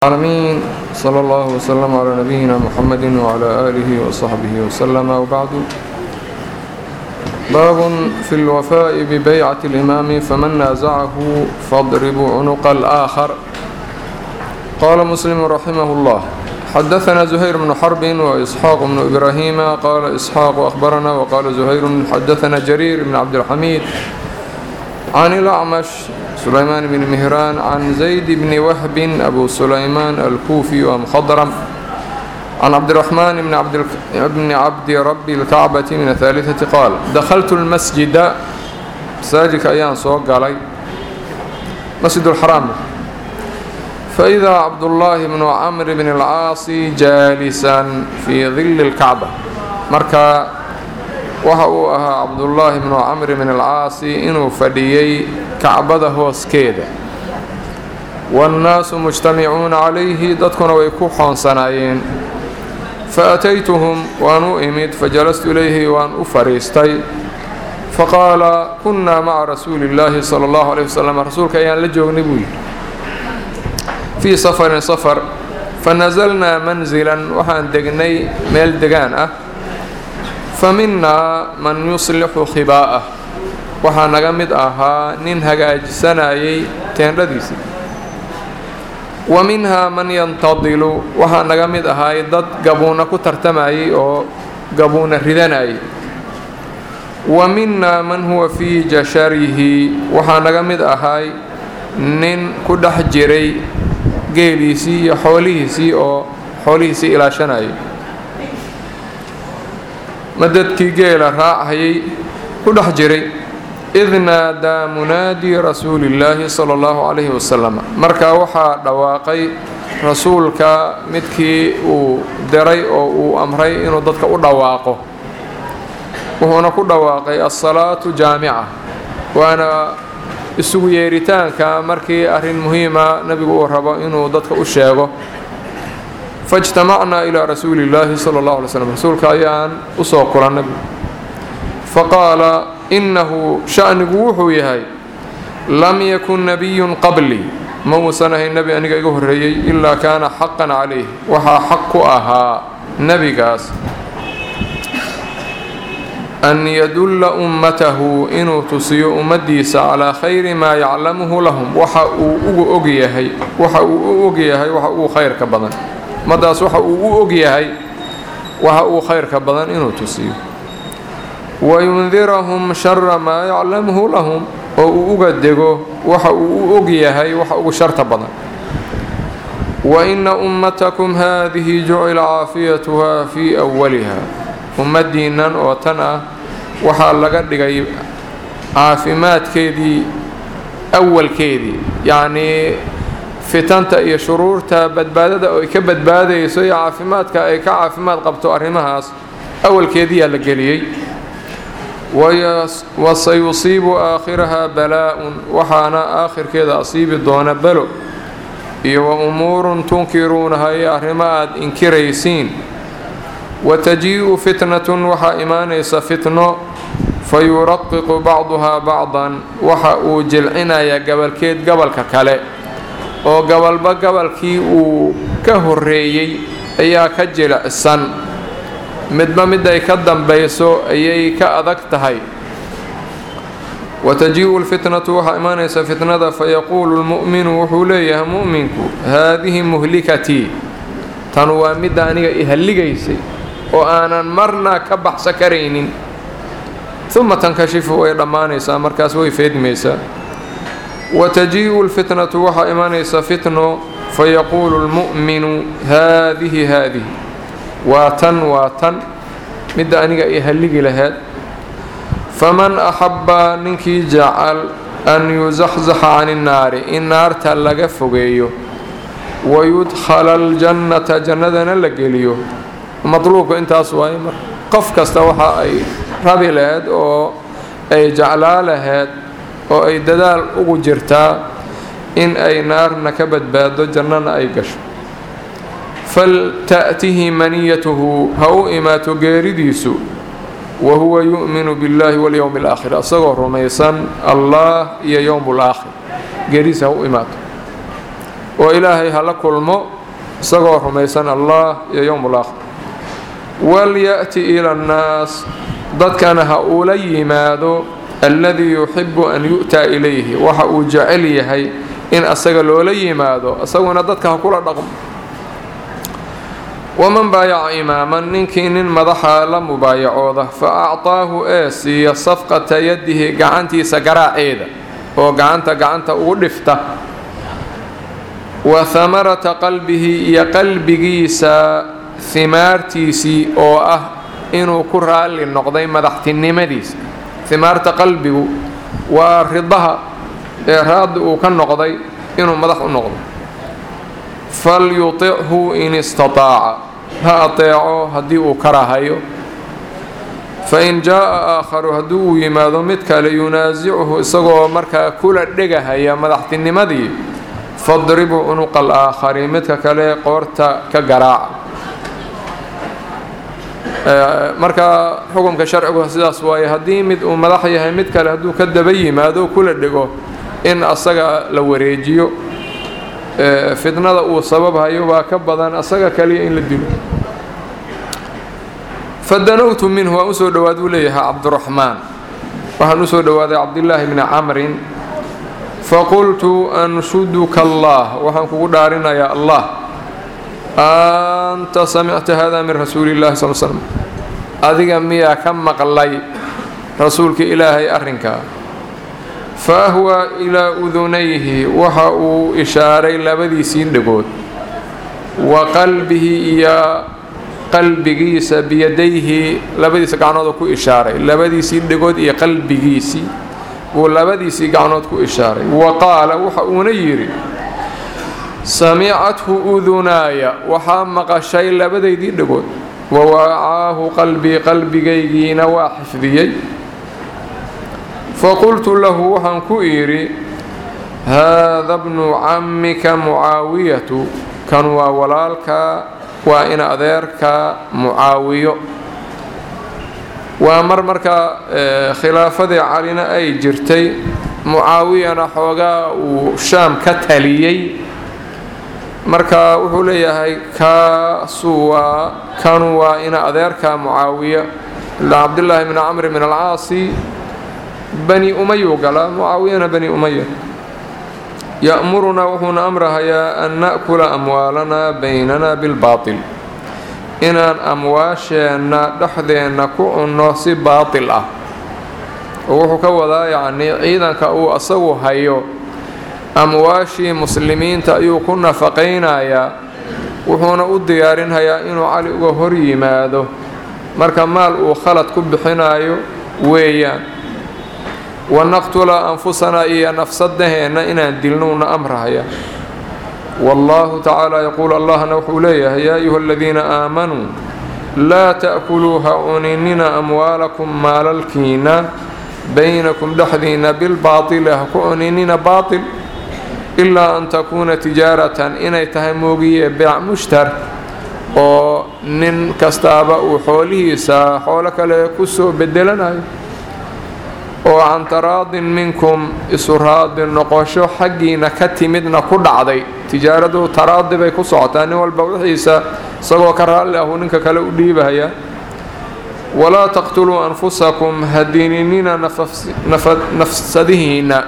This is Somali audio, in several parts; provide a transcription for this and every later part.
العالمين صلى الله وسلم على نبينا محمد وعلى آله وصحبه وسلم وبعد. باب في الوفاء ببيعة الإمام فمن نازعه فاضرب عنق الآخر. قال مسلم رحمه الله: حدثنا زهير بن حرب وإسحاق بن إبراهيم قال إسحاق أخبرنا وقال زهير حدثنا جرير بن عبد الحميد عن الأعمش سليمان بن مهران عن زيد بن وهب أبو سليمان الكوفي ومخضرم عن عبد الرحمن بن عبد رب الكعبة من الثالثة قال: دخلت المسجد مساجك أيان سوق علي مسجد الحرام فإذا عبد الله بن عمرو بن العاص جالسا في ظل الكعبة. marka waxa uu ahaa Cabdullaahi ibn Amr ibn al-Aas inuu fadhiyay Kacbada hooskeeda والناس مجتمعون عليه dadkuna way ku xoonsanaayeen فأتيتهم وأن أمد فجلست إليه وأن أفريستي فقال: كنا مع رسول الله صلى الله عليه وسلم رسولك أيان لجوغني بوي في سفر فنزلنا منزلا وحان دقني ميل دقان فمنا من يصلح خباءه وحان نغمد نين هجاج سنايي تين رديسي ومنها من ينتظل وحان نغمد ضد قبونا كترتماي أو قبونا ردناي ومنا من هو في جشره وحان نغمد نين كدح جري geeliisii xoolihiisii oo xoolihiisii ilaashanayay madadkii geela raacayay ku dhex jiray idnaadaa munaadi rasuulillaahi sala allahu calayhi wasalam markaa waxaa dhawaaqay rasuulka midkii uu diray oo uu amray inuu dadka u dhawaaqo wuxuuna ku dhawaaqay as-salaatu jaamica waana isugu yeeritaanka markii arin muhiima nabigu uu rabo inuu dadka u sheego fajtamacna ila rasuulillaahi sallallahu alayhi wasallam rasuulka ayaan u soo kulanay faqala innahu sha'nigu wuxuu yahay lam yakun nabiyyun qabli ma wasanahay nabi aniga iga horeeyay illa kana haqqan alayhi waxa xaq ku ahaa nabigaas أن يدل أمته إنه تسيء أمديس على خير ما يعلمه لهم وحقوا أجيهي خير كبدن مداس وحقوا أجيهي وحقوا خير كبدن إنه تسيء وينذرهم شر ما يعلمه لهم وأجدجوا وحقوا أجيهي وحقوا شر كبدن وإن أمتكم هذه جعل عافيتها في أولها ummadiinan oo tan waxaa laga dhigay caafimaadkeedii awalkeedii yani fitanta iyo shuruurta badbaadada oo ka badbaadayso iyo caafimaadka ay ka caafimaad qabto arrimahaas awalkeedii la geliyay wasayusiibu aakhiraha balaa'un waxaana aakhirkeeda asiibi doona balo iyo umuurun tunkiruunaha iyo arrimo aad inkiraysiin وتجيء فتنة وحا إيمانيس فتنة فيرقق بعضها بعضا وحا جلعنا يا قبل كيد قبل ككالي أو قبل كي كهريي أيا كجل السن مدى يكدم بيسو أيا كأذكتهي وتجيء الفتنة وحا إيمانيس فتنة فيقول المؤمن وحوليه مؤمنك هذه مهلكتي تنوى مدى أنيق إهلقيسي وأنا مرنا كبح سكرين ثم تنكشف ويرمانيسا مركز ويفيد ميسا وتجيء الفتنة وحا إيمانيسا فتنة فيقول المؤمن هذه واتن مدى أنيق إهلق لهاد فمن أحب ننكي جعل أن يزحزح عن النار تلقى فوقيه ويدخل الجنة جنة لقليه مطلوب انت اسواي قف كستا waxa ay rabi lahayd oo ay jeclaa lahayd oo ay dadaal ugu jirtaa in ay naarna ka badbaado jannana ay gasho fal ta'tihi maniyatuhu haw imatu geeridiisu wa huwa yu'minu billahi wal yawmil aakhir asagoo rumaysan allah iyo yawmul aakhir geerisa haw imatu وإلهي هلك المو سقوا رميسان الله يوم الآخر وليأتي إلى الناس ضد كان هؤلاء ماذا الذي يحب أن يؤتى إليه وحأو جعليه إن أسقلوا لي ماذا أسقنا ضد كهكولا رقم ومن بايع إماما ننكين مضحى لمبايعوضه فأعطاه آسي صفقة يده قعنتي سقراء عيدا وقعنت أغلفته وثمرة قلبه يقلبيسا ثمارتيسي أو إنه كرها للنقضين مدحتني مديس ثمارة قلبه ورضها إراد وكان نقضي إنه مدح النقض فليطعه إن استطاع هأطيعه هديء كرهيه فإن جاء آخر هدو يماذا متك لينازعه إساقه مركا كل دقها يا مدحتني مدي فاضربوا عنق الآخر متك كلي قورتا كقراع marka xukunka sharcigu sidaas way hadii mid uu madax yahay mid kale haduu ka dabayay maado kula dhigo in asaga la wareejiyo fitnada uu sababayo waa ka badan asaga kaliya in la dilo fadanawtu minhu wa usoo dhawaad u leeyahay Abdurrahman waxaan usoo dhawaaday Abdullah ibn Amr faqultu anshuduka Allah waxaan kugu dhaarinayaa Allah أنت سمعت هذا من رسول الله صلى الله عليه وسلم أذيك ميا كم مقلي رسولك إلهي أرنكا فهو إلى أذنيه وحاو إشارة لبدي سين دقود وقلبه يا قلب جيس بيديه لبدي سكعنات كو إشارة لبدي سين دقود يا قلب جيسي ولبدي سكعنات كو إشارة وقال وحاو نيري سمعته أذناي وحامق الشيء لبدي دي دقود ووعاه قلبي جيجين وحفظي فقلت له وحنكويري هذا ابن عمك معاوية كانوا ولالك وإن أذيرك معاوية ومرمرك خلافة علينا أي جرتي معاوية نحوغا وشام كتاليي marka wuxuu leeyahay kaasuwa kanwa ina adeerka Muawiya la Abdullah ibn Amr ibn al-Aas bani Umayyah qala Muawiya bani Umayyah ya'muruna wa huna amraha ya an na'kula amwalana baynana bil batil inan amwashana dhaxdeena ku unno si baatil ah wuxuu ka wadaa yaani ciidanka uu asagu hayo أمواشي مسلمين تأيو كنا فقينايا وحونا udiyaarinaya inuu cali uga hor yimaado marka maal uu khalad ku bixinayo weeyaan wanaqtula anfusana iyo nafsadahena inaan dilnoona amrahaya wallahu ta'ala yaqul allahna wuxuu leeyahay ya ayyuhalladhina aamanu la ta'kuluha uninina amwalakum maalalkiina baynakum dahdina bil baatil ku uninina baatil إلا أن تكون تجارة إنay tahay moogiye بيع مشتر oo nin kastaaba uu xoolihiisa xoolo kale ku soo bedelanayo oo aan taraadin minkum isuraadin noqosho xaqiina ka timidna ku dhacday tijaaradu taraadi bay ku socotaa nin walba wixiisa isagoo ka raali ah ninka kale u dhiibaya ولا تقتلوا أنفسكم هدينينا نفسدهنا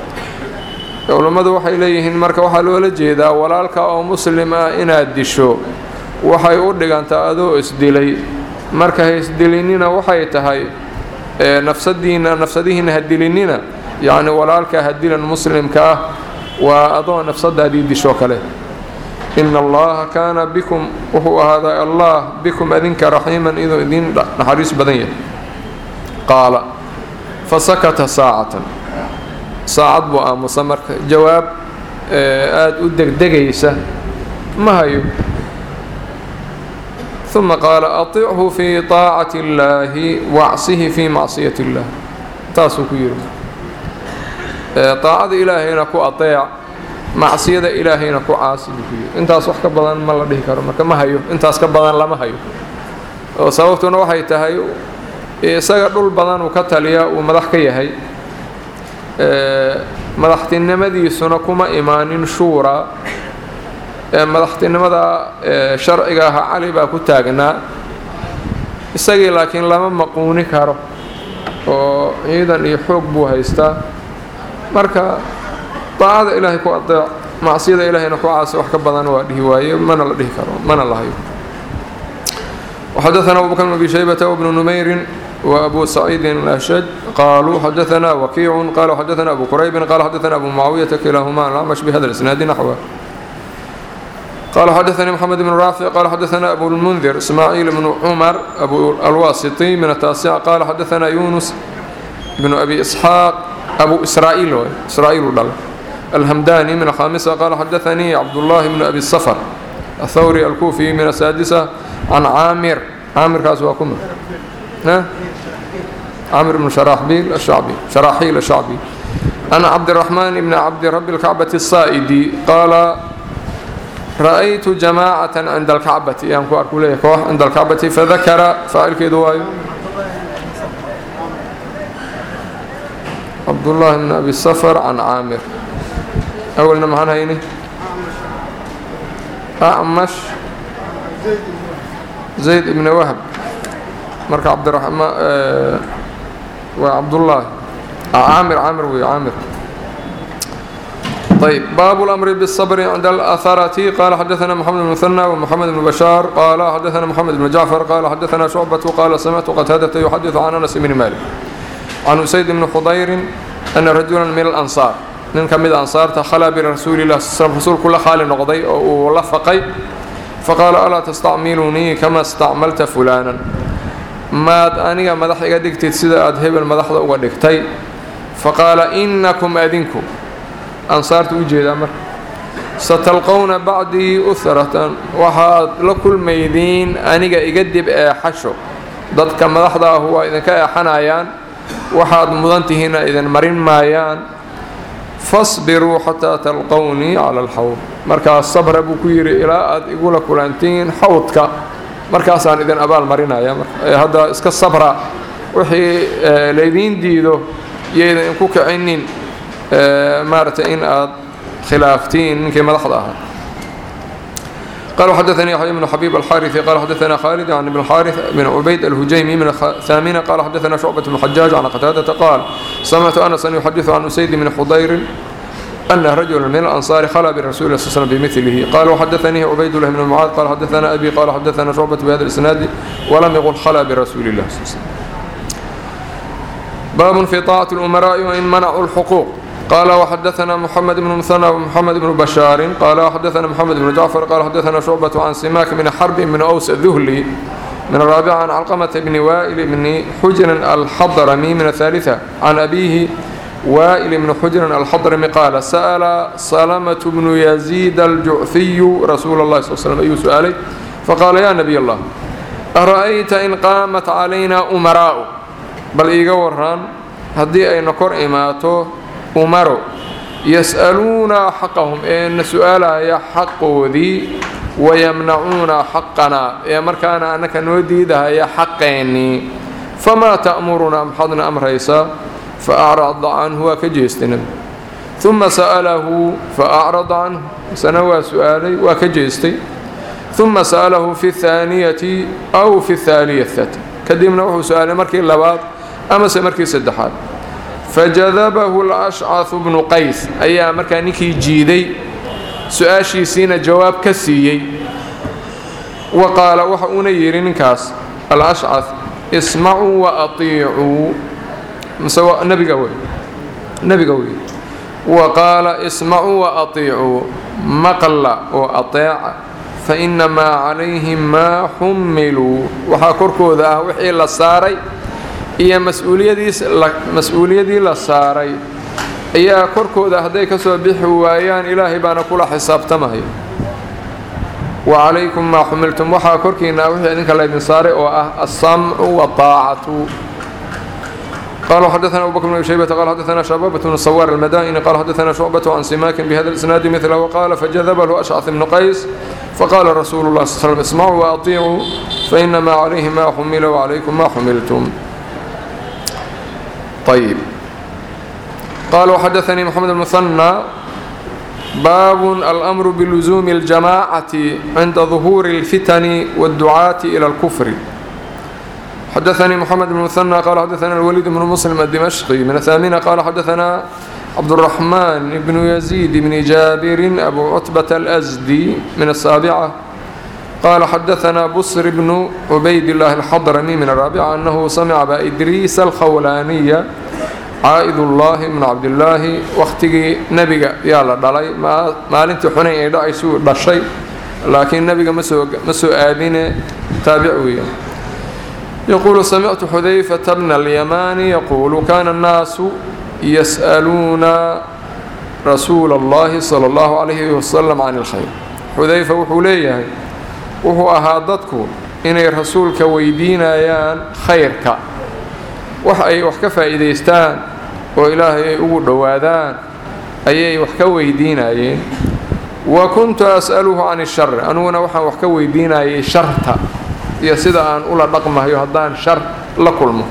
culimadu waxay leeyihiin marka waxa loo la jeedaa walaalka oo muslim ah inaad disho waxay u dhigantaa adoo isdilay marka isdilinina waxay tahay nafsadiina hadilinina yaani walaalka hadilan muslimka waa adoo nafsadaadii disho kale inna allaha kana bikum wa hada allah bikum adinka rahiman idin naxariis badan yahay qaala fasakata saa'atan saacad buu aamusa marka jawaab aad u degdegaysa ma hayo ثم قال أطيعه في طاعة الله وعصه في معصية الله تاسو كيرو طاعة إلهينا كو أطيع معصية إلهينا كو عاصي كيرو انت صح كبدان ما لا دهي كرو marka ma hayo intaas ka badan lama hayo oo sababtuna waxay tahay isaga dhul badan uu ka taliya uu madax ka yahay madaxtinimadiisuna kuma imaanin shuura madaxtinimada sharciga ah cali baa ku taagnaa isagii laakiin lama maquuni karo oo ciidan iyo xoog buu haystaa marka daacada ilaahay ku adeec macsiyada ilaahayna ku caasi wax ka badan waa dhihi waaye mana la dhihi karo mana la hayo وحدثنا أبو بكر بن أبي شيبة وابن نمير وأبو سعيد الأشج قالوا حدثنا وكيع قال حدثنا أبو قريب قال حدثنا أبو معاوية كلاهما الأعمش بهذا الإسناد نحوه قال حدثني محمد بن رافع قال حدثنا أبو المنذر إسماعيل بن عمر أبو الواسطي من التاسع قال حدثنا يونس بن أبي إسحاق أبو إسرائيل الهمداني من الخامسة قال حدثني عبد الله بن أبي الصفر الثوري الكوفي من السادسة عن عامر كاسواكم عامر بن شراحيل الشعبي أنا عبد الرحمن بن عبد رب الكعبة الصائدي قال رأيت جماعة عند الكعبة عند الكعبة فذكر فاعل كدواي عبد الله بن أبي الصفر عن عامر أولنا معنا هيني أعمش زيد بن وهب مرك عبد الرحمن وعبد الله عامر وعامر طيب باب الأمر بالصبر عند الأثرة قال حدثنا محمد بن مثنى ومحمد بن بشار قال حدثنا محمد بن جعفر قال حدثنا شعبة قال سمعت قتادة يحدث عن أنس بن مالك عن أسيد بن خضير أن رجلا من الأنصار من كم الأنصار تخلى برسول الله صلى الله عليه وسلم رسول كل خال نقضي ولفقي فقال ألا تستعملوني كما استعملت فلانا ما أني مدح يدك سيدا أذهب المدح ودكتي فقال إنكم أذنكم أنصار توجد أمر ستلقون بعدي أثرة وحاد لكل ميدين أني يقدب حشو ضدك مدح هو إذا كان حنايان وحاد مضنتهنا إذا مرين مايان فاصبروا حتى تلقوني على الحوض markaas sabr buu ku yiri ilaa aad igula kulantiin xawdka markaasaan idin abaal marinaya hada iska sabra wixii leedin diido yeedan ku kicinin maarta in aad khilaaftiin ninkii madaxda ahaa قال حدثني يحيى بن حبيب الحارثي قال حدثنا خالد عن ابن الحارث بن عبيد الهجيمي من الثامنة قال حدثنا شعبة بن الحجاج عن قتادة قال سمعت أنس يحدث عن أسيد بن خضير أن رجل من الأنصار خلى برسول الله صلى الله عليه وسلم بمثله قال وحدثني عبيد الله بن معاذ قال حدثنا أبي قال حدثنا شعبة بهذا الإسناد ولم يقل خلى برسول الله صلى الله عليه وسلم باب في طاعة الأمراء وإن منعوا الحقوق قال وحدثنا محمد بن مثنى ومحمد بن بشار قال وحدثنا محمد بن جعفر قال حدثنا شعبة عن سماك بن حرب من أوس الذهلي من الرابعة عن علقمة بن وائل بن حجر الحضرمي من الثالثة عن أبيه وائل بن حجر الحضرمي قال سأل سلمة بن يزيد الجعفي رسول الله صلى الله عليه وسلم أي سؤالي فقال يا نبي الله أرأيت إن قامت علينا أمراء بل إيقورهان هدي أي نكر إماته أمروا يسألون حقهم إن سؤالا يا حق ذي ويمنعون حقنا يا مركانا أنك نوديدها يا حقيني فما تأمرنا محضنا أمر عيسى فأعرض عنه وكجيستنا ثم سأله فأعرض عنه سنوى سؤالي وكجيستي ثم سأله في الثانية أو في الثالثة كدمنا وحو سؤالي مركي اللباط أما سمركي سدحات فجذبه الأشعث بن قيس أي مركانيكي جيدي سؤاشي سين جواب كسيي وقال وحؤون يرين كاس الأشعث اسمعوا وأطيعوا مسوى النبي قوي وقال اسمعوا وأطيعوا مقل وأطيع فإنما عليهم ما حملوا وحاكركوا ذا وحي للساري هي مسؤوليتي للساري هي كركوا ذا هديك سبح ويان إلهي بانا كل حساب تمهي وعليكم ما حملتم وحاكركينا وحي أنك الذين ساري والسمع والطاعة قال حدثنا أبو بكر بن شيبة قال حدثنا شبابة بن الصوار المدائني قال حدثنا شعبة عن سماك بهذا الإسناد مثله وقال فجذبه أشعث بن قيس فقال رسول الله صلى الله عليه وسلم اسمعوا وأطيعوا فإنما عليه ما حمل وعليكم ما حملتم. طيب قال وحدثني محمد المثنى باب الأمر بلزوم الجماعة عند ظهور الفتن والدعاة إلى الكفر. حدثني محمد بن مثنى قال حدثنا الوليد بن مسلم الدمشقي من الثامنة قال حدثنا عبد الرحمن بن يزيد بن جابر أبو عتبة الأزدي من السابعة قال حدثنا بصر بن عبيد الله الحضرمي من الرابعة أنه سمع أبا إدريس الخولانية عائد الله من عبد الله واختي نبي يلا دلي ما لنت حنين دعي سوء بشيء لكن نبي مسو آدين تابعويا يقول سمعت حذيفة بن اليمان يقول كان الناس يسألون رسول الله صلى الله عليه وسلم عن الخير. حذيفة وحوليه وهو أهادتكم إن رسولك ويدينayaan خيرك وحي وحكفا إذا يستان وإلهي أقول دوادان أي وحكا ويدينayeen وكنت أسأله عن الشر أنونا وحكا ويدينayay شرطة iyo sida aan ula dhaqmayo hadaan shar la kulmo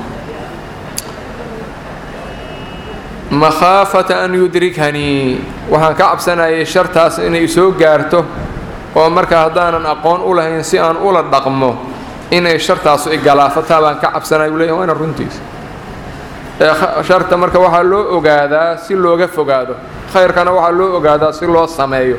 makhafata an yudrikani waxaan ka cabsanayay shartaas inay soo gaarto oo marka hadaanan aqoon u lahayn si aan ula dhaqmo inay shartaas ay galaafataa baan ka cabsanay leeyahay waana runtiis sharta marka waxa loo ogaadaa si looga fogaado khayrkana waxa loo ogaadaa si loo sameeyo.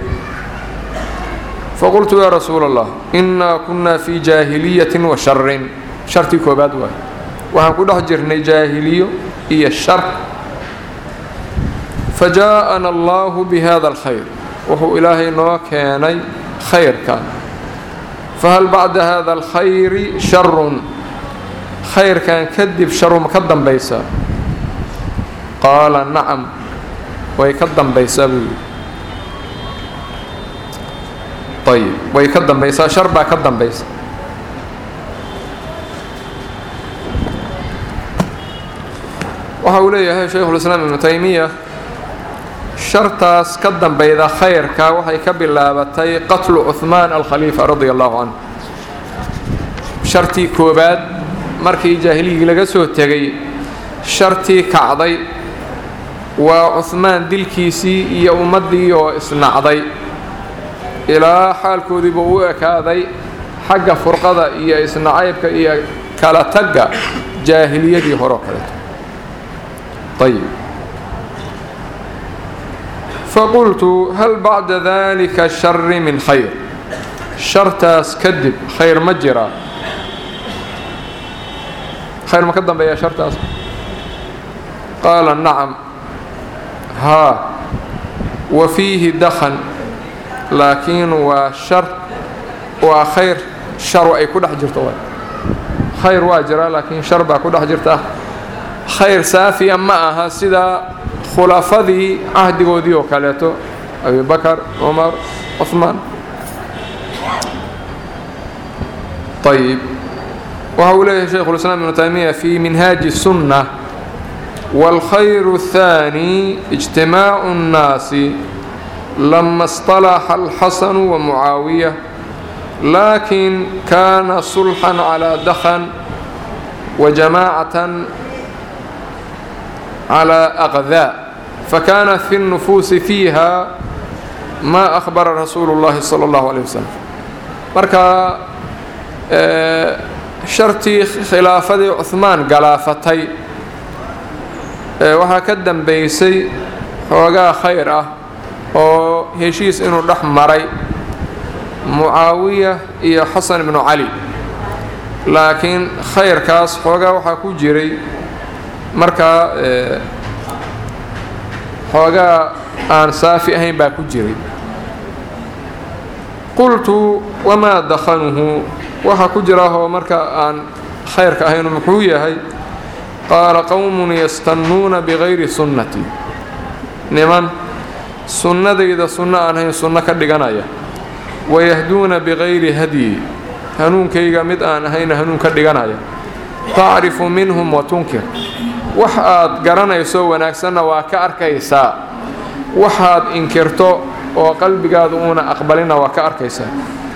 فقلت يا رسول الله إنا كنا في جاهلية وشر شرتي كوباد واي وهنقول أحجرني جاهلية هي الشر فجاءنا الله بهذا الخير وهو إلهي نوكاني خير كان فهل بعد هذا الخير شر خير كان كذب شر مقدم بيسا قال نعم ويقدم بيسا طيب ويقدم بيسا شربا قدم بيسا وحوليه شيخ الإسلام ابن تيمية شرطاس قدم بيدا خيرك وحي كبلابتي قتل عثمان الخليفة رضي الله عنه شرطي كوباد مركي جاهلي لغسو تغي شرطي كعضي وعثمان دلكيسي يومدي وإسنعضي إلى حال كودي بوئك هذا حق فرقضة إيا إسنعيبك إيا كلا تقى جاهلية دي هرقلت. طيب فقلت هل بعد ذلك الشر من خير شرطاس كذب خير مجرى خير مقدم بيا شرطاس قال نعم ها وفيه دخن لكن وشر وخير شر أي كل حجرته خير واجرة لكن شر بكل حجرته خير سافي معها سيدا خلافذي عهد جودي وكالته أبي بكر عمر عثمان. طيب وهؤلاء شيخ الإسلام ابن تيمية في منهاج السنة والخير الثاني اجتماع الناس لما اصطلح الحسن ومعاوية لكن كان صلحا على دخن وجماعة على أغذاء فكان في النفوس فيها ما أخبر رسول الله صلى الله عليه وسلم. مركا شرطي خلافة عثمان قلافتي وهكذا بيسي وقا خيره oo heshiis inuu dhex maray Muawiya iyo Hasan ibn Ali laakiin khayrkaas xoogaa waxa ku jiray marka xoogaa aan saafi ahayn baa ku jiray. qultu wama dakhanuhu waxa ku jira oo marka aan khayrka ahayn muxuu yahay qaala qawmun yastannuuna bighayri sunnati niman sunnadayda sunna aan ahayn sunna ka dhiganaya wayahduuna bighayri hadyi hanuunkayga mid aan ahayn hanuun ka dhiganaya taarifu minhum wa tunkir waxaad garanayso wanaagsanna waa ka arkaysaa waxaad inkirto oo qalbigaadu una aqbalina waa ka arkaysaa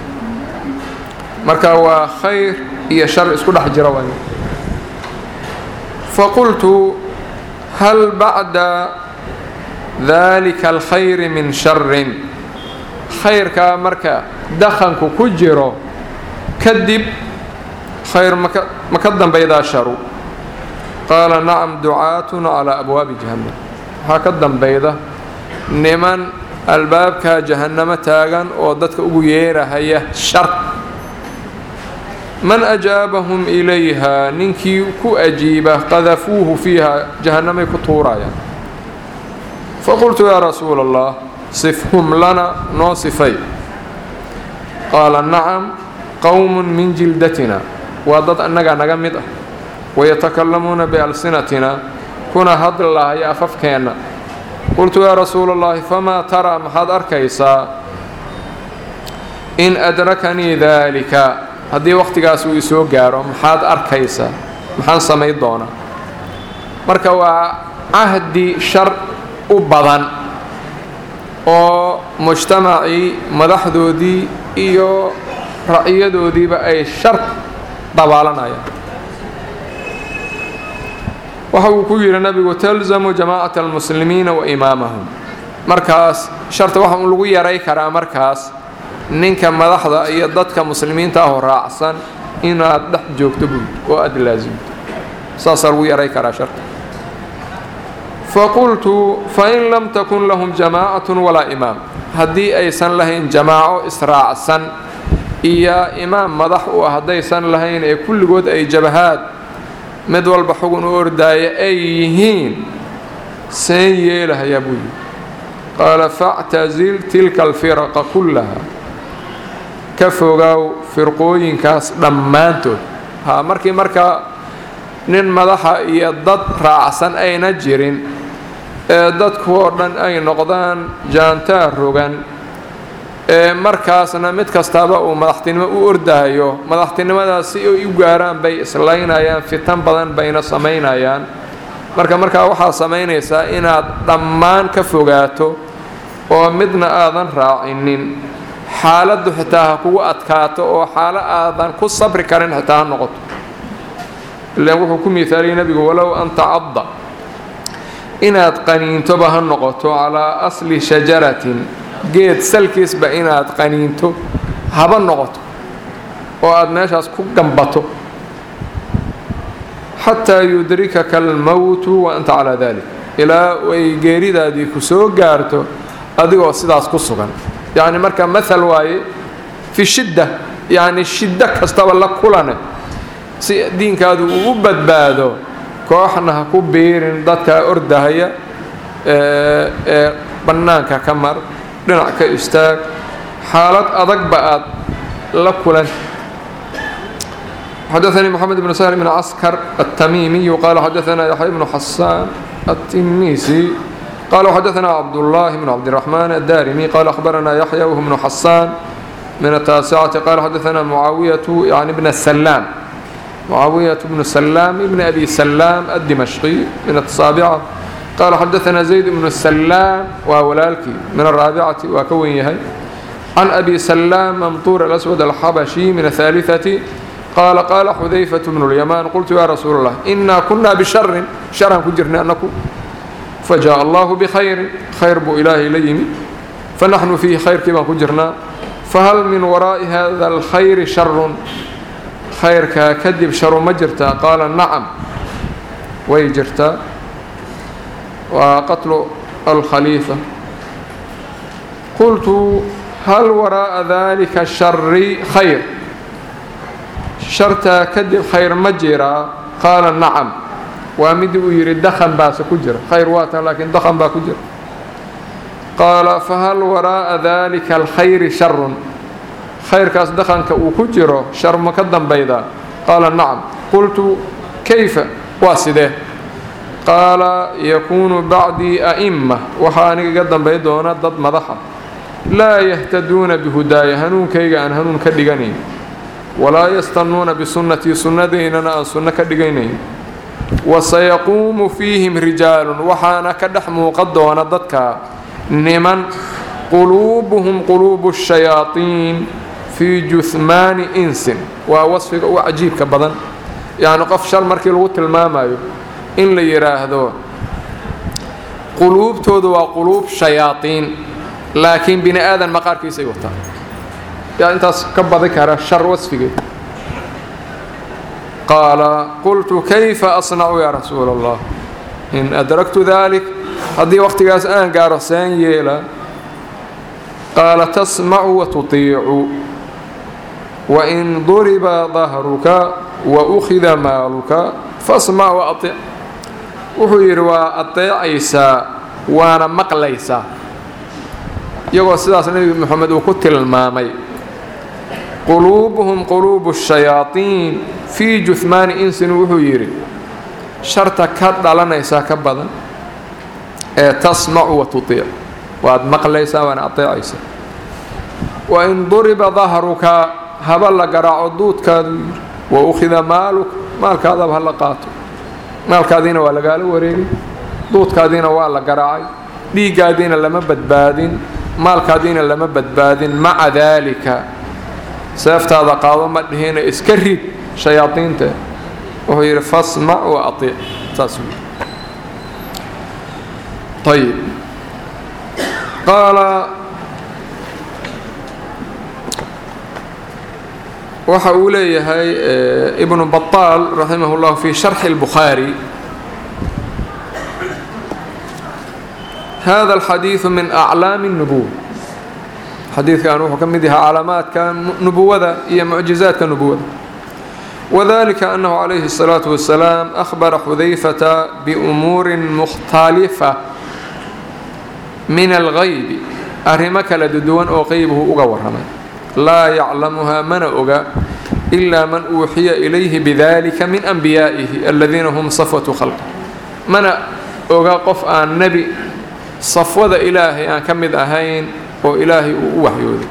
marka waa khayr iyo shar isku dhex jira way. faqultu hal ba'da dalika alkhayri min sharin khayrkaa marka dakhanku ku jiro kadib khayr ma ka dambaydaa sharu qaala nacam ducaatun calaa abwaabi jahannam waxaa ka dambayda niman albaabka jahannamo taagan oo dadka ugu yeerahaya shar man ajaabahum ilayha ninkii ku ajiiba qadafuuhu fiiha jahannamay ku tuurayaan faqultu yaa rasuula allah sifhum lana noo sifay qaala nacam qowmun min jildatina waa dad annaga naga mid ah wayatakallamuuna bialsinatina kuna hadlahaya afafkeenna qultu yaa rasuula allahi famaa taraa maxaad arkaysaa in adrakanii daalika haddii wakhtigaas uu isoo gaaro maxaad arkaysaa maxaan samayn doonaa marka waa cahdi shar u badan oo mujtamacii madaxdoodii iyo raciyadoodiiba ay shar dabaalanayaan waxa uu ku yidhi nabigu talzamu jamaacata almuslimiina wa imaamahum markaas sharta waxa uu lagu yaray karaa markaas ninka madaxda iyo dadka muslimiinta ah oo raacsan inaad dhex joogto buud oo aad laasimto saasaa lagu yaray karaa sharta faqultu fain lam takun lahum jamaacatun walaa imaam haddii aysan lahayn jamaaco israacsan iyo imaam madax u ah haddaysan lahayn ee kulligood ay jabahaad mid walba xugun u ordaaya ay yihiin seen yeelahayaa buu yidhi qaala factazil tilka alfiraqa kullaha ka fogaaw firqooyinkaas dhammaantood markii markaa nin madaxa iyo dad raacsan ayna jirin ee dadkuoo dhan ay noqdaan jaantaa rogan ee markaasna mid kastaaba uu madaxtinimo u ordahayo madaxtinimadaas si ay u gaaraan bay islaynayaan fitan badan bayna samaynayaan markaa waxaa samaynaysaa inaad dhammaan ka fogaato oo midna aadan raacinin xaaladdu xitaa ha kugu adkaato oo xaalo aadan ku sabri karin xitaa ha noqoto ilaan wuxuu ku miaaliyay nebigu walow an tacadda inaad qaniintoba ha noqoto calaa asli shajaratin geed salkiisba inaad qaniinto haba noqoto oo aad meeshaas ku gambato xataa yudrikaka almowtu wa anta calaa dalik ilaa ay geeridaadii ku soo gaarto adigoo sidaas ku sugan yacni marka maal waaye fi shidda yacni shiddo kastaba la kulane si diinkaadu uu u badbaado kooxna ha ku biirin dadkaa ordahaya ee bannaanka ka mar dhinac ka istaag xaalad adagba aad la kulan xadaثnii mxamed bn sahl bn caskar التamiimiyu qaala xadaثna yaxya bnu xasaan الtinisi qala xadaثna cabdالlahi bn cabdالرaحman الdarimi qala أخbarana yaxya whu bnu xasaan min التaasicati qala xadaثna mucaawiyaةu yani bn الsalaam معاوية بن سلام بن أبي سلام الدمشقي من السابعة قال حدثنا زيد بن السلام وولالكي من الرابعة وكوينيهي عن أبي سلام ممطور الأسود الحبشي من الثالثة قال حذيفة بن اليمان قلت يا رسول الله إنا كنا بشر شرا كجرنا أنكم فجاء الله بخير خير بو إلهي ليمي فنحن فيه خير كما كجرنا فهل من وراء هذا الخير شر خيرك كذب شر ما جرتا قال نعم ويجرتا وقتل الخليفة قلت هل وراء ذلك الشر خير شرتا كذب خير مجرى قال نعم ومدو يريد دخن باس كجر خير واتا لكن دخن با كجر قال فهل وراء ذلك الخير شر خير كاس دخنك وكجره شر مكدم بيضاء قال نعم قلت كيف واسده قال يكون بعدي أئمة وحاني قدم بيضونا ضد مضحة لا يهتدون بهدايا هنون كيغا أن هنون كدقانين ولا يستنون بسنتي سنتيننا أن سنة كدقانين وسيقوم فيهم رجال وحانا كدحمو قدونا ضدك نمن قلوبهم قلوب الشياطين في جثمان إنس ووصفك وعجيب كبدن يعني قف شر مركي الوت المامايو إن لي يراهدو quluubtoodu waa quluub shayaaطiin laakiin bini aadan maqaarkiisay wataan yaa intaas ka badi kara shar wasfigeed qaala qultu kayfa asnacu yaa rasuula allah in adraktu dalik haddii waqtigaas aan gaaro seen yeela qaala tasmacu watutiicu wain duriba dahruka waukhida maaluka fasmac waaطic wuxuu yidhi waa adeecaysaa waana maqlaysaa iyagoo sidaas nebi moxamed uu ku tilmaamay quluubuhum quluubu الshayaaطiin fii juhmaani insin wuxuu yidhi sharta ka dhalanaysaa ka badan ee tasmacu watutiic waad maqlaysaa waana adeecaysaa wain duriba dahruka haba la garaaco duudkaadu yidhi waukhida maaluka maalkaadaba ha la qaato maalkaadiina waa lagaala wareegay duudkaadiina waa la garaacay dhiiggaadiina lama badbaadin maalkaadiina lama badbaadin maca daalika seeftaada qaado ma dhihina iska rid shayaadiinta wuxuu yidhi fasmac wa aiic saas ayib qaala waxa uu leeyahay ibnu baطaal raximah اllah fi sharxi اlbukhaari hada alxadiiثu min aclaami الnubuwa xadiidkan wuxuu ka mid yahay calaamaadka nubuwada iyo mucjizaadka nubuwada wadalika anahu calayhi الsalaaةu wasalaam ahbara xudayfata biumuuri mukhtalifa min algaybi arrimo kala duwan oo qeybuhu uga warramay laa yaclamuhaa mana oga ilaa man uuxiya ilayhi bidalika min anbiyaa'ihi aladiina hum safwatu khalqi mana oga qof aan nebi safwada ilaahay aan ka mid ahayn oo ilaahay uu u waxyooday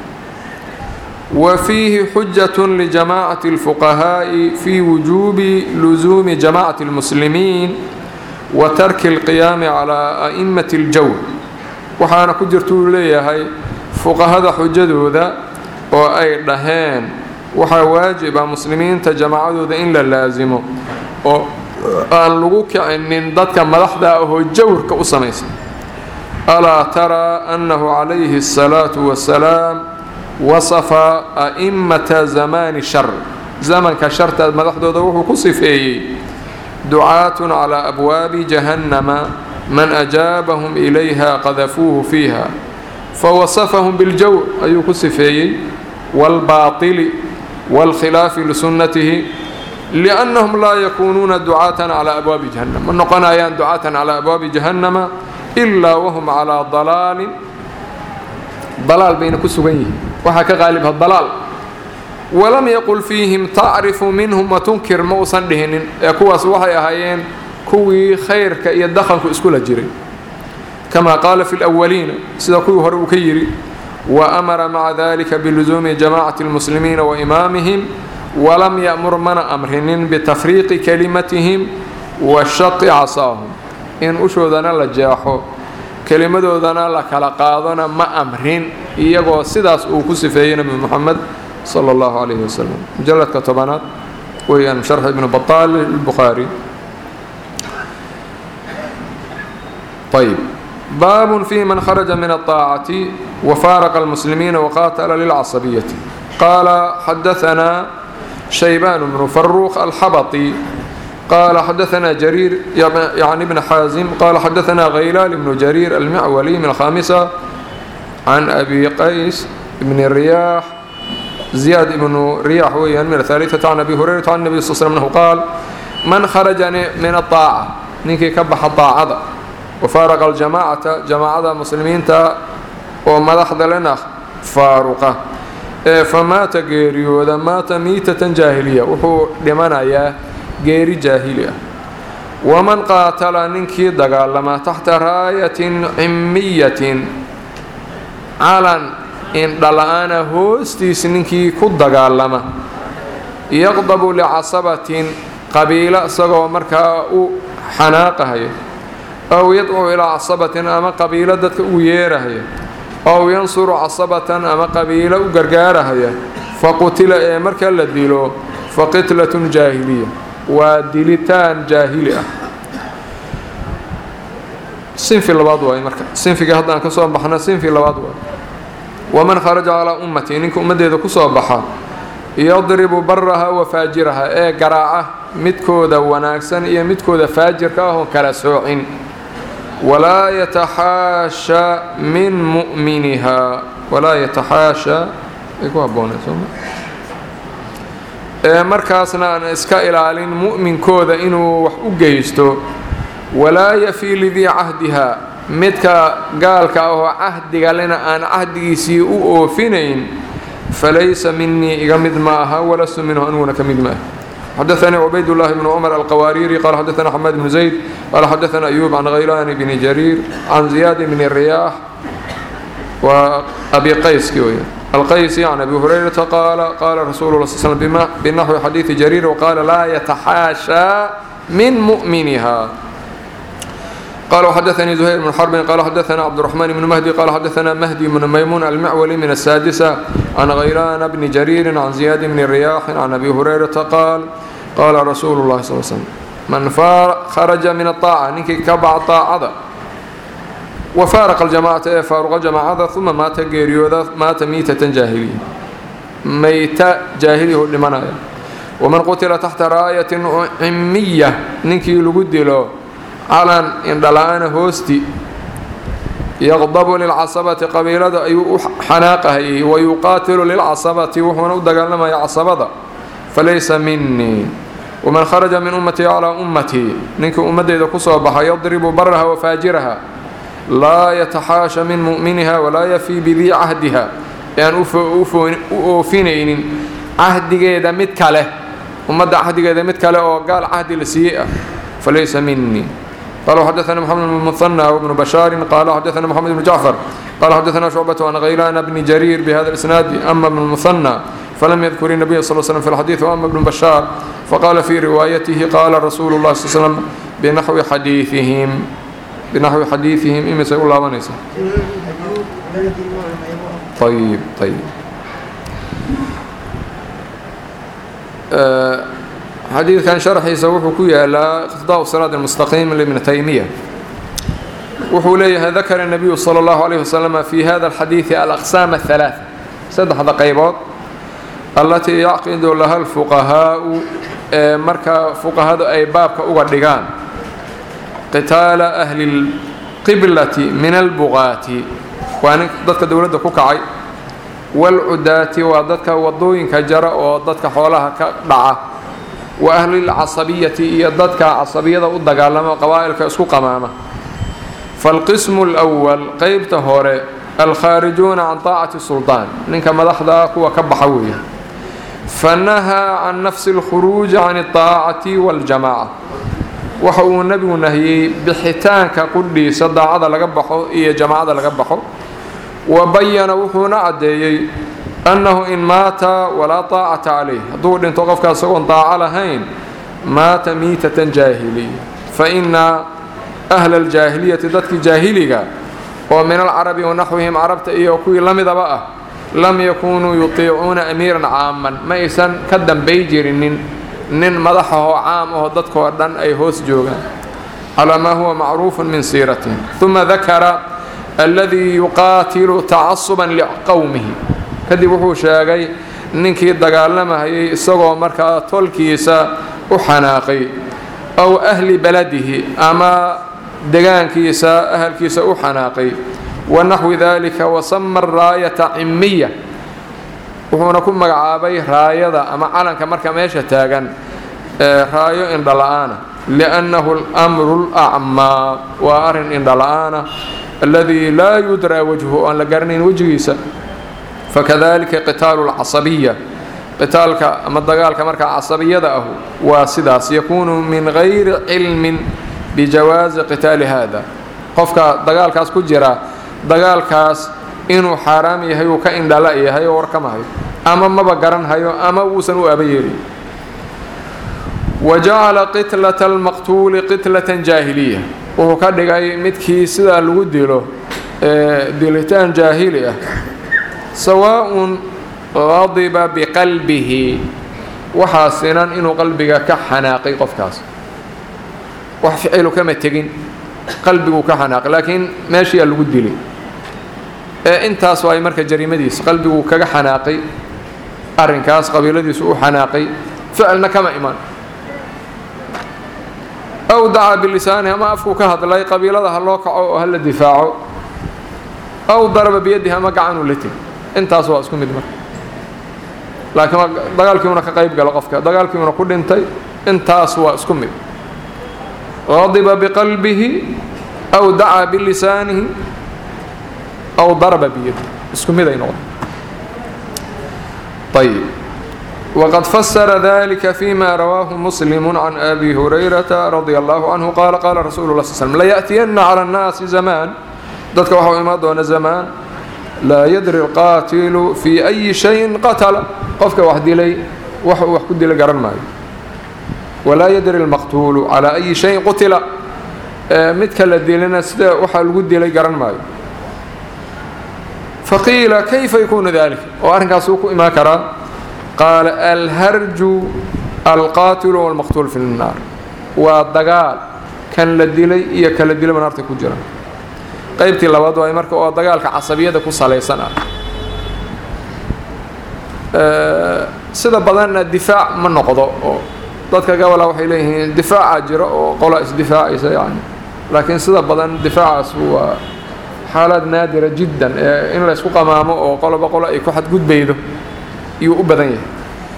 wa fiihi xujatun lijamaacati اlfuqahaa'i fii wujuubi lusuumi jamaacati اlmuslimiin wa tarki اlqiyaami calaa a'immati اljawr waxaana ku jirtuu leeyahay fuqahada xujadooda oo ay dhaheen waxaa waajiba muslimiinta jamaacadooda in la laasimo oo aan lagu kicinin dadka madaxda ahoo jawrka u samaysan alaa taraa annahu calayhi الsalaaةu wasalaam wasafa a'immata zamaani shar zamanka shartaad madaxdooda wuxuu ku sifeeyey ducaatun calaa abwaabi jahannama man ajaabahum ilayha qadafuuhu fiiha fawasafahum biاljawr ayuu ku sifeeyey wاlbaaطili wاlkhilaafi lisunnatihi liannahum laa yakuunuuna ducaatan calaa abwaabi jahannam ma noqonayaan ducaatan calaa abwaabi jahannama ilaa wahum calaa dalaalin dalaal bayna ku sugan yihiin waxaa ka qaalibha dalaal walam yaqul fiihim tacrifu minhum watunkir ma uusan dhihinin ee kuwaas waxay ahaayeen kuwii khayrka iyo dakhalku iskula jiray kama qaala fi اlأwaliina sida kuwii hore uu ka yidhi waamara maca dalika bilusuumi jamaacati اlmuslimiina waimaamihim walam ya'mur mana amrinin bitafriiqi kalimatihim wa shati casaahum in ushoodana la jeexo kelimadoodana la kala qaadona ma amrin iyagoo sidaas uu ku sifeeyey nebi moxamed sala اllahu calayhi wasalam mujaladka tobanaad weeyaan sharx ibnu baطaal اlbukhaari ayb baab fi man kharaja min الطaacati wafaaraqa اlmuslimiina waqaatala lilcaصabiyati qaala xadaثana shaybaan bnu faruuq alxabaطi qaala xadaثana jariir yani bn xaazim qaala xadaثana haylaal bnu jariir almicwali min alkhaamisa can abi qays bni riyaax ziyaad ibnu riyaax weeyaan min ahaaliثata can abi hurayrata can nebi sal slm anhu qaal man kharaja min aلطaaca ninkii ka baxa طaacada wafaaraqa aljamaacata jamaacada muslimiinta oo madaxda lena faaruqa ee famaata geeriyooda maata miitatan jaahiliya wuxuu dhimanayaa geeri jaahili ah waman qaatala ninkii dagaalama taxta raayatin cimiyatin calan indhala-aana hoostiis ninkii ku dagaalama yaqdabu licasabatin qabiilo isagoo markaa u xanaaqahaya aw yadcuu ilaa casabatin ama qabiilo dadka u yeerahaya aw yansuru casabatan ama qabiilo u gargaarahaya faqutila ee marka la dilo faqitlatun jaahiliya waa dilitaan jaahili ah sinfi labaad waay marka sinfiga haddaan ka soo baxna sinfi labaad waay waman kharaja calaa ummatii ninka ummaddeeda ku soo baxa yadribu baraha wa faajiraha ee garaaca midkooda wanaagsan iyo midkooda faajirka ah oo kala soocin walaa yataxaasha min mu'miniha walaa yataxaasha ay ku habboonayso markaasna aan iska ilaalin mu'minkooda inuu wax u geysto walaa yafii lidii cahdiha midka gaalka ah oo cahdiga lena aan cahdigiisii u oofinayn falaysa minii iga mid ma aha walastu minhu aniguna ka mid ma ah حدثني عبيد الله بن عمر القواريري قال حدثنا حماد بن زيد قال حدثنا أيوب عن غيلان بن جرير عن زياد بن الرياح وأبي قيس القيسي عن أبي هريرة قال رسول الله صلى الله عليه وسلم بنحو حديث جرير وقال لا يتحاشى من مؤمنها قال وحدثني زهير بن حرب قال حدثنا عبد الرحمن بن مهدي قال حدثنا مهدي بن ميمون المعولي من السادسة عن غيلان بن جرير عن زياد بن الرياح عن أبي هريرة قال رسول الله صلى الله عليه وسلم من خرج من الطاعة نكي كبع طاعة وفارق الجماعة فارق جماعة ثم مات غيريوذا مات ميتة جاهلية ميت جاهليه لمنايا ومن قتل تحت راية عمية نكي لقدلو على إن دلعان هوستي يغضب للعصبة قبيلة أي حناقه ويقاتل للعصبة وحنا ودقال لما يعصبة فليس مني ومن خرج من أمتي على أمتي نك أمتي إذا كصبح يضرب برها وفاجرها لا يتحاشى من مؤمنها ولا يفي بذي عهدها يعني أوفينين عهد جيدا متكله ومدى عهد جيدا متكله وقال عهد السيئة فليس مني قالوا حدثنا محمد بن المثنى وابن بشار قال حدثنا محمد بن جعفر قال حدثنا شعبة عن غيلان بن جرير بهذا الإسناد أما ابن المثنى فلم يذكر النبي صلى الله عليه وسلم في الحديث وأما ابن بشار فقال في روايته قال رسول الله صلى الله عليه وسلم بنحو حديثهم إما سيقول الله ونسى طيب حديث كان شرحي سوحه كويا لا اقتضاء الصراط المستقيم لابن تيمية وحوليها ذكر النبي صلى الله عليه وسلم في هذا الحديث الأقسام الثلاثة سدح ضقيبات التي يعقد لها الفقهاء مركا فقهاء أي بابك أغدقان قتال أهل القبلة من البغاة وأن ضدك دولة كوكعي والعداة وضدك وضوين كجرى وضدك حولها كدعة وأهل العصبية يضدك عصبية ضدك لما قبائل كأسكو قمامة فالقسم الأول قيب تهوري الخارجون عن طاعة السلطان ننك مدحضاك وكبحوية فنهى عن نفس الخروج عن الطاعة والجماعة وحو النبي نهي بحتان كقدي صداعة لقبحه إيا جماعة لقبحه وبين وحونا عدي أنه إن مات ولا طاعة عليه دور إن توقف كاسقون طاعة لهين مات ميتة جاهلية فإن أهل الجاهلية ذاتك جاهلية ومن العرب ونحوهم عربت إيه وكوي لم يضبأه لم يكونوا يطيعون أميرا عاما ما يسن كدن بيجر نن مدحه عام وهدتك وردن أي هوس جوغا على ما هو معروف من سيرته ثم ذكر الذي يقاتل تعصبا لقومه كدي وحو شاغي ننكي دغالما هي اسغو marka tolkiisa u xanaaqay aw ahli baladihi ama deegaankiisa ahalkiisa u xanaaqay wa nahwi dhalika wa samma raayata immiya wuxuuna ku magacaabay raayada ama calanka marka meesha taagan raayo indhalaana li'annahu al-amru al-a'ma wa arin indhalaana alladhi la yudra wajhuhu an la garnin wajhiisa فكذلك قتال العصبية قتالك أما الدقالك مركع عصبية ده وسداس يكون من غير علم بجواز قتال هذا قفك دقالك أسكو جرا دقالك إنه حرام يهيو كإن لا يهيو وركما هيو أما ما بقرن هيو أما وسنو أبيري وجعل قتلة المقتول قتلة جاهلية وهو كدقاي متكي سدا الوديلو ديلتان جاهلية سواء غضب بقلبه وحاسنا إنه قلبك كحناقي قفكاس وفعله كما تجين qalbigu ka xanaaqay laakiin meeshii lagu dilay intaas way marka jariimadiis qalbigu kaga xanaaqay arrinkaas qabiiladiisu u xanaaqay ficilna kama iman aw daca bilisaanihi ama afku ka hadlay qabiilada ha loo kaco oo ha la difaaco aw daraba biyadihi ama gacanu la tegi intaas waa isku mid marka laakiin dagaalkiina ka qayb galo qofka dagaalkiina ku dhintay intaas waa isku mid غضب بقلبه أو دعا بلسانه أو ضرب بيده اسكو ميدا ينقل طيب وقد فسر ذلك فيما رواه مسلم عن أبي هريرة رضي الله عنه قال قال رسول الله صلى الله عليه وسلم لا يأتين على الناس زمان ذاتك وحو إمادون زمان لا يدري القاتل في أي شيء قتل قفك وحدي لي وحكد لي قرن معي ولا يدري المقتول على أي شيء قتل متك الذي لنا سدا وحال قد لي قرن معي فقيل كيف يكون ذلك وأرنك سوق إما كرا قال الهرج القاتل والمقتول في النار والدقال كان الذي لي إيا كان الذي لي من أرتك وجرا قيبتي لبادو أي مركة والدقال كعصبية دكو صالي سنة سدا بدنا الدفاع من نقضه dadka gabala waxay leeyihiin difaac jiro oo qola isdifaacaysa yani laakiin sida badan difaacaas waa xaalad naadira jiddan in la isku qamaamo oo qola ay ku xad gudbaydo iyo u badan yahay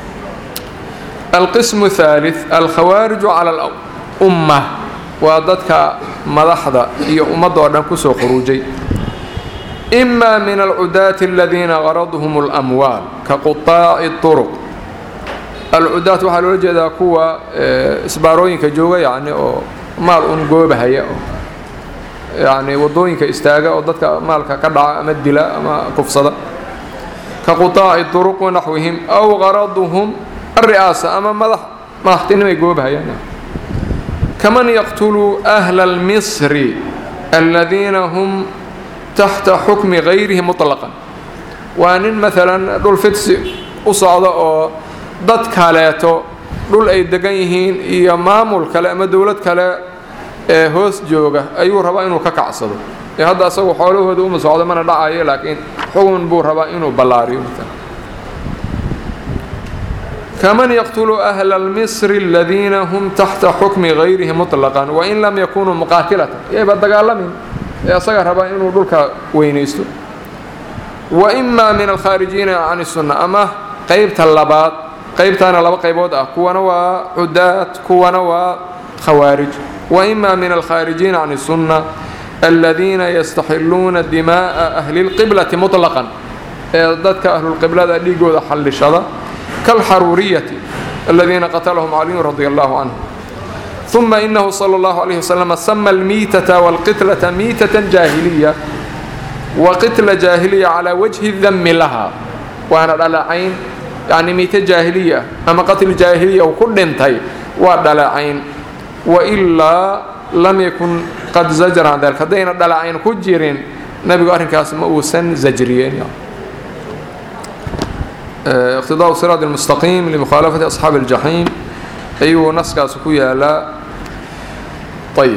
القسم الثالث الخوارج على الأمة وضدك مدحضة هي أمة دان كسو خروجي إما من العداة الذين غرضهم الأموال كقطاع الطرق العداة waxaa loo jeedaa kuwa isbaarooyinka jooga yani oo maal un goobahaya yani wadooyinka istaaga oo dadka maalka ka dhaca ama dila ama kufsada ka qutaa'i turuq wa nahwihim aw gharaduhum الرئاسة أما مدحتنمay goobahayaan كمن يقتل أهل المصر الذين هم تحت حكم غيره مطلقا وأن مثلا دول فتس أصعد أو dad kaleeto dhul ay degan yihiin iyo maamul kale ama dawlad kale ee hoos jooga ayuu rabaa inuu ka kacsado hadda asagu xoolahooda uma socdo mana dhacayo laakiin xugun buu rabaa inuu ballaariyo كمن يقتل أهل المصر الذين هم تحت حكم غيره مطلقا وإن لم يكونوا مقاتلة يبقى دقالمين أصغر ربا إنه دولك وينيستو وإما من الخارجين عن السنة أما قيبت اللبات قيبتان لبا قيبود كوانا وعدات كوانا وخوارج وإما من الخارجين عن السنة الذين يستحلون دماء أهل القبلة مطلقا ذاتك أهل القبلة ديقوا حل الشضا كالحرورية الذين قتلهم علي رضي الله عنه ثم إنه صلى الله عليه وسلم سمى الميتة والقتلة ميتة جاهلية وقتل جاهلية على وجه الذم لها وأنا على عين يعني ميتة جاهلية أما قتل جاهلية وكل انتهي وعلى عين وإلا لم يكن قد زجر عن ذلك هذين على عين كجيرين نبي قارن كاسم أوسن زجريين يعني. اقتضاء الصراط المستقيم لمخالفة أصحاب الجحيم أيوه نسكا سكويا لا طيب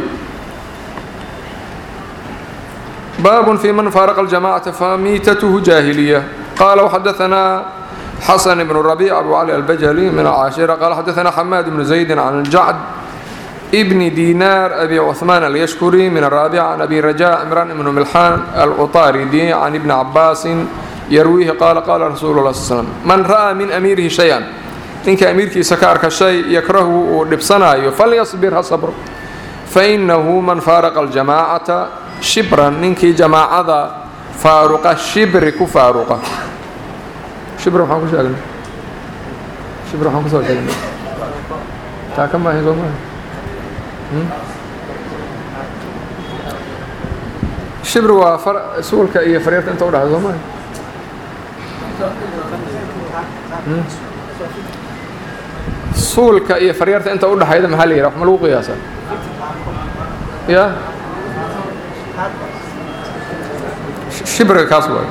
باب في من فارق الجماعة فميتته جاهلية قال وحدثنا حسن بن الربيع أبو علي البجلي من العاشرة قال حدثنا حماد بن زيد عن الجعد ابن دينار أبي عثمان اليشكري من الرابعة عن أبي رجاء عمران بن ملحان العطاردي عن ابن عباس يرويه قال قال رسول الله صلى الله عليه وسلم من رأى من أميره شيئا إنك أميرك سكارك شيء يكرهه لبسنا فليصبر صبر فإنه من فارق الجماعة شبرا إنك جماعة فارق الشبر كفارقة شبر محاكو شاكل شبر محاكو شاكل تاكم ما هي قوما شبر وسولك إيه فريرت أنت ولا هذا suulka iyo faryarta inta u dhaxayda maxaa la yiraahdaa lagu qiyaasa ya shibr kaas waa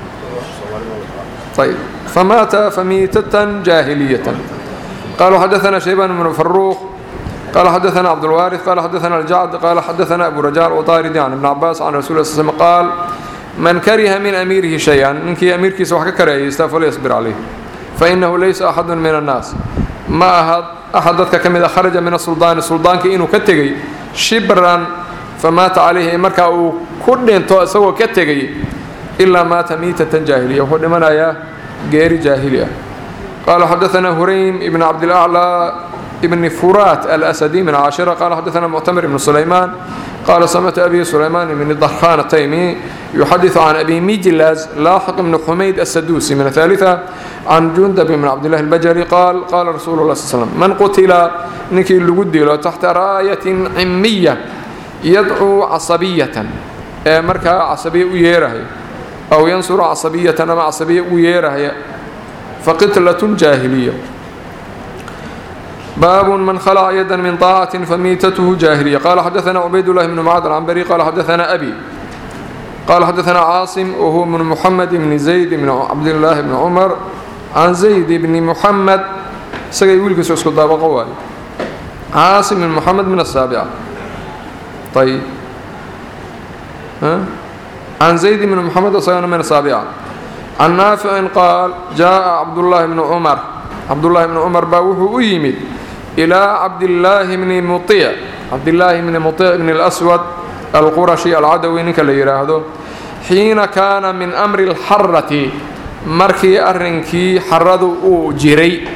طيب فمات فميتة جاهلية قالوا حدثنا شيبان بن فروخ قال حدثنا عبد الوارث قال حدثنا الجعد قال حدثنا أبو رجاء العطاردي عن ابن عباس عن رسول الله صلى الله عليه وسلم قال من كره من أميره شيئا إنك أمير كيس وحكا كرهيستا فليصبر عليه فإنه ليس أحد من الناس ما أحدثك كم خرج من السلطان كإنه كتغي شبرا فمات عليه مركا كل سوى كتغي إلا مات ميتة جاهلية وقد من آية غير جاهلية. قال حدثنا هريم ابن عبد الأعلى ابن فرات الأسدي من عاشرة قال حدثنا معتمر بن سليمان قال سمعت أبي سليمان بن الضخان التيمي يحدث عن أبي مجلز لاحق بن حميد السدوسي من الثالثة عن جندب بن عبد الله البجري قال قال رسول الله صلى الله عليه وسلم من قتل نكي لقدل تحت راية عمية يدعو عصبية مركا عصبية ويره أو ينصر عصبية مع عصبية ويره فقتلة جاهلية. باب من خلع يدا من طاعة فميتته جاهلية. قال حدثنا عبيد الله بن معاذ العنبري قال حدثنا أبي قال حدثنا عاصم وهو من محمد بن زيد بن عبد الله بن عمر عن زيد بن محمد سيقول كسوس كذاب قوي عاصم بن محمد من السابعة. طيب عن زيد بن محمد صيان من السابعة عن نافع قال جاء عبد الله بن عمر باوه يمد إلى عبد الله بن مطيع بن الأسود القرشي العدوي نكلا هذا حين كان من أمر الحرة مركي أرنكي حرضوا جري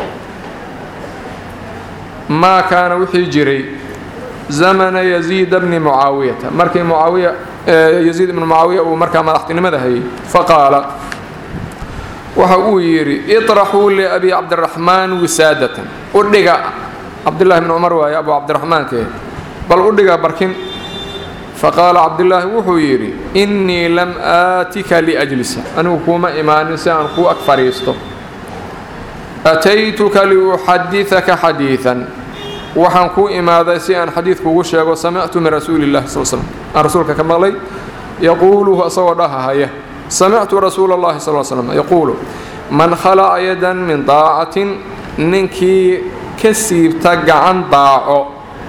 ما كان وحي جري زمن يزيد بن معاوية مركي معاوية يزيد بن معاوية ومركي مدحتني مدهي فقال وحو يري اطرحوا لأبي عبد الرحمن وسادة أردق عبد الله بن عمر ويا أبو عبد الرحمن كي بل أردق بركين فقال عبد الله وحو يري إني لم آتك لأجلس أنا كوما إيمان سأن كو أكفريستو أتيتك لأحدثك حديثا وحن كو إماذا سأن حديثك وشيك وسمعت من رسول الله صلى الله عليه وسلم رسولك كما لي يقوله أصورها هيا سمعت رسول الله صلى الله عليه وسلم يقول من خلع يدا من طاعة ننكي كسيب تقع عن طاعة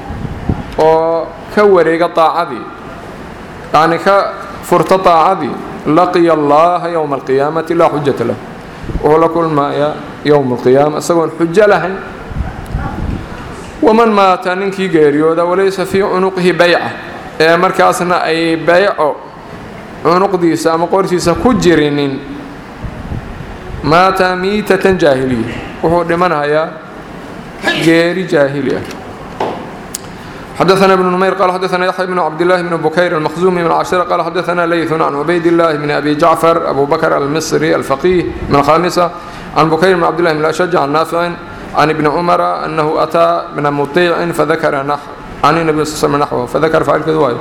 وكوريق طاعة يعني كفرت طاعة لقي الله يوم القيامة لا حجة له وهو كل ما يوم القيامة سوى حجة له. ومن مات ننكي غيريودا وليس في عنقه بيعة مركاسنا أي بيع عنقديسا ama qortiisa ku jirinin maata miitatan jaahiliya wuxuu dhimanayaa geeri jaahiliya. حدثنا ابن نمير قال حدثنا يحيى بن عبد الله بن بكير المخزومي من عشرة قال حدثنا ليث عن عبيد الله بن أبي جعفر أبو بكر المصري الفقيه من الخامسة عن بكير بن عبد الله بن الأشج عن نافع عن ابن عمر أنه أتى من مطيع فذكر عن النبي صلى الله عليه وسلم نحوه فذكر فعل كذواي.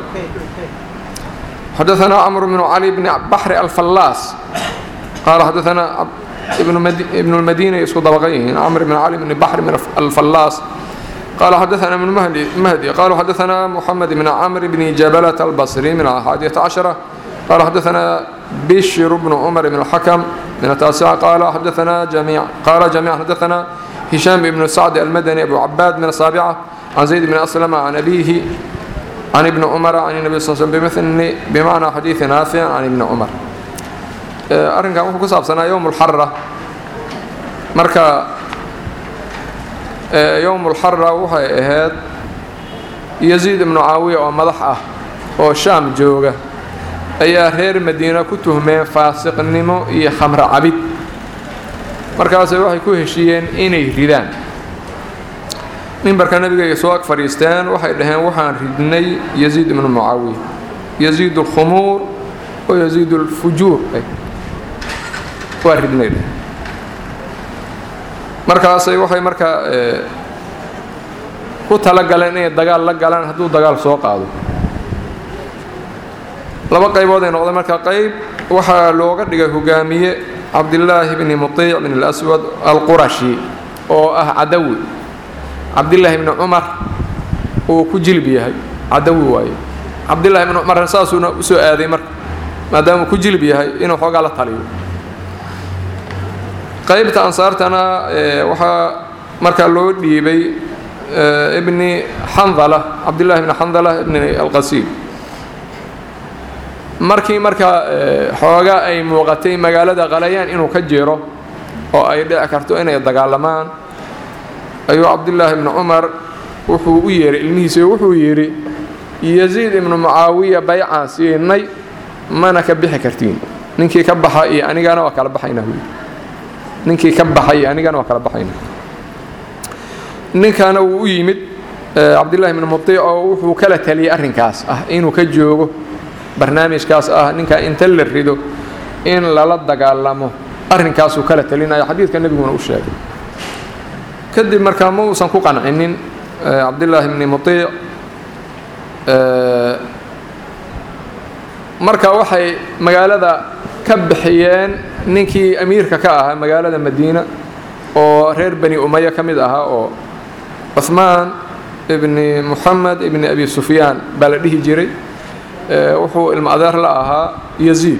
حدثنا عمرو بن علي بن بحر الفلاس قال حدثنا ابن المدينة يسكت بغيه عمرو بن علي بن بحر من الفلاس قال حدثنا من مهدي قالوا حدثنا محمد بن عمرو بن جبلة البصري من 11 قال حدثنا بشر بن عمر بن الحكم من 9 قال حدثنا جميع حدثنا هشام بن سعد المدني أبو عباد من 7 عن زيد بن أسلم عن أبيه عن ابن عمر عن النبي صلى الله عليه وسلم بمعنى حديث نافع عن ابن عمر. أرنك أقول كسب سنة يوم الحرة مركا يوم الحرة وحي هاد يزيد بن معاوية ومدحه وشام جوجة أي غير مدينة كتهم فاسق النمو هي خمر عبيد مركا سيروح يكون هشيين إني ريدان من بركة النبي يسوع فريستان وحي لهن وحان ردني يزيد من معاوية يزيد الخمور ويزيد الفجور وردني مركا سي وحي مركا ku tala galeen inay dagaal la galaan haduu dagaal soo qaado laba qaybood ay noqdeen marka qayb waxa looga dhigay hogaamiye Abdullah ibn Muti' ibn al-Aswad al-Qurashi oo adawi Abdullah ibn Umar oo ku jilbiyahay adawi waaye Abdullah ibn Umar saasuna soo aaday marka maadaama ku jilbiyahay inuu xogaa la taliyo qaybta ansaartana waxa marka loo dhiibay ابن حنظلة عبد الله بن حنظلة ابن القسيم markii xoogaa ay muuqatay magaalada qalayaan inuu ka jeero oo ay dhici karto inay dagaalamaan ayuu Abdullah ibn Umar wuxuu u yeeray ilmihiisa wuxuu yiri Yazid ibn Muawiya bay'an siinay mana ka bixi kartiin ninkii ka baxay anigana waa kala baxaynaa ninkii ka baxay anigana waa kala baxaynaa ninkana uu u yimid Abdullah ibn Muti' oo wuxuu kala taliyay arrinkaas inuu ka joogo barnaamijkaas ninka inta la rido in lala dagaalamo arrinkaas uu kala talinayo xadiidka nabiguna u sheegay kadib markaa ma uusan ku qancinin Abdullah ibn Muti' marka waxay magaalada ka bixiyeen ninkii amiirka ka ahaa magaalada Madiina oo reer Bani Umayya kamid ahaa oo Uthman ibn Muhammad ibn Abi Sufyan bal dhihi jiray wuxuu ilma adeer la ahaa Yazid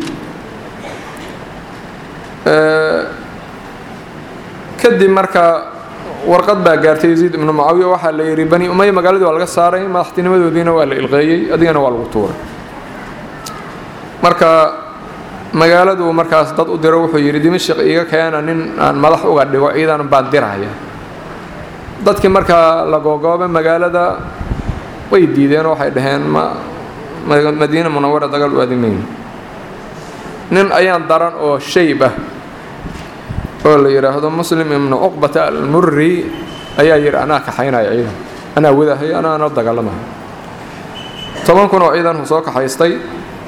kadib marka warqad baa gaartay Yazid ibn Muawiya waxa la yiri Bani Umayya magaalada waa laga saaray madaxtinimadoodiina waa la ilqeeyay adigana waa lagu tuuray marka magaaladu markaas dad u diro wuxuu yiri Dimashq iga keena nin aan madax uga dhigo ciidan baan diraya dadkii marka la go'goobay magaalada way diideen waxay dhaheen Madiina Munawwara dagal u aadimeyn nin ayaan daran oo shayba oo la yiraahdo Muslim ibn Uqbata al-Murri ayaa yiri ana ka xaynay ciidan ana wadahay ana dagaalamahay 10 kun oo ciidan soo ka haystay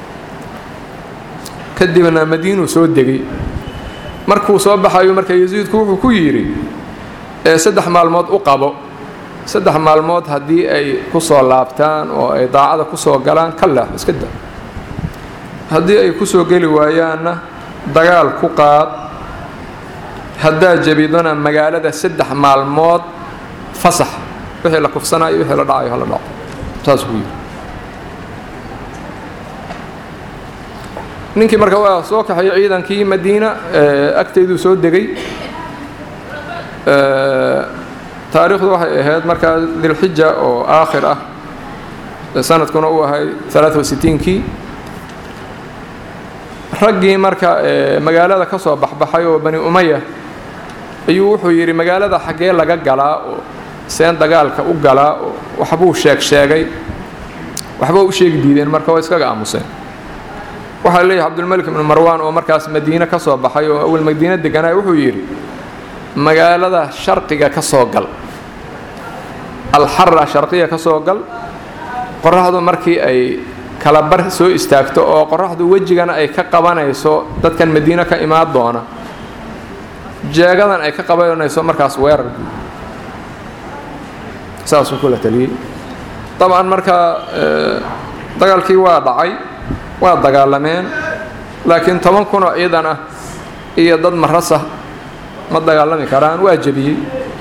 kadibna Madiina soo degay markuu soo baxayo marka Yazid wuxuu ku yiri saddex maalmood u qabo saddex maalmood hadii ay ku soo laabtaan oo ay daacada ku soo galaan kala iska daa hadii ay ku soo gali waayaana dagaal ku qaad hadaa jabidana magaalada saddex maalmood fasax wixii la kufsanayo wixii la dhacayo hala dhaco taas weey ninkii marka waa soo kaxay ciidankii Madiina agteedu soo degay taariikhdu waxay ahayd marka Dhulhijja oo aakhir sanadkuna uu ahay 63kii ragii marka magaalada ka soo baxbaxay oo Bani Umayya ayuu wuxuu yiri magaalada xagee laga galaa oo seen dagaalka u galaa oo waxbuu sheegay waxba u sheeg diideen marka way iskaga aamuseen waxa leeyahay Abdul Malik ibn Marwan oo markaas Madiina ka soo baxay oo awal Madiina deganaa wuxuu yiri magaalada sharqiga ka soo gal al-harra sharqiga ka soo gal qorraxdu markii ay kala bar soo istaagto oo qorraxdu wajigana ay ka qabanayso dadkan Madiina ka imaad doona jeegadan ay ka qabanayso markaas weerar saas uu kula taliyay طبعا marka dagaalkii waa dhacay waa dagaalameen laakiin 10 kun oo ciidan iyo dad marasa ma dagaalami karaan waa jabiyay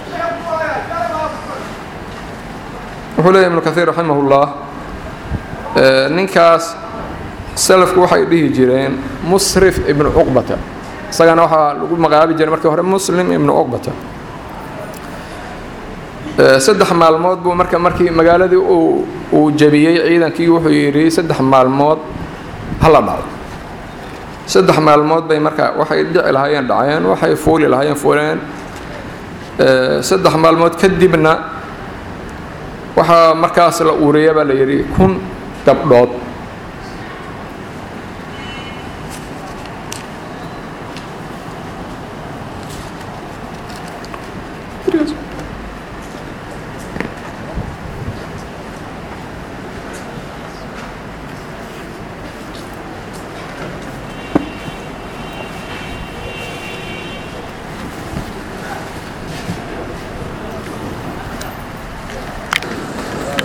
wuxuu leeyahay Ibn Kathir rahimahullah ninkaas salafku waxay dhihi jireen Musrif ibn Uqbata sagana waxa lagu magacaabi jiray markii hore Muslim ibn Uqbata saddex maalmood buu markii magaaladii uu jabiyay ciidankii wuxuu yiri saddex maalmood hala dhaco saddex maalmood bay marka waxay dhici lahaayeen dhacayeen waxay fuuli lahaayeen fuuleen saddex maalmood kadibna waxa markaas la uuriyay baa la yiri kun gabdhood